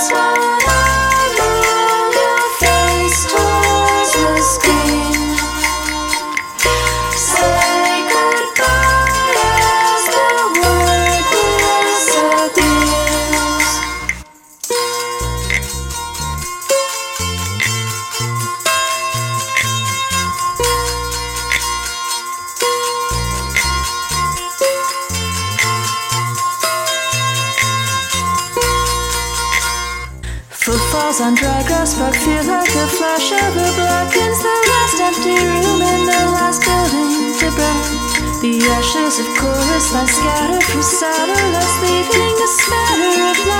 swallowed up, your face towards the screen. Say goodbye as the word disappears. Footfalls on dry grass, spark feel like a flash of a blackens the last empty room in the last building to burn. The ashes of chorus line scattered from satellites, leaving a smatter of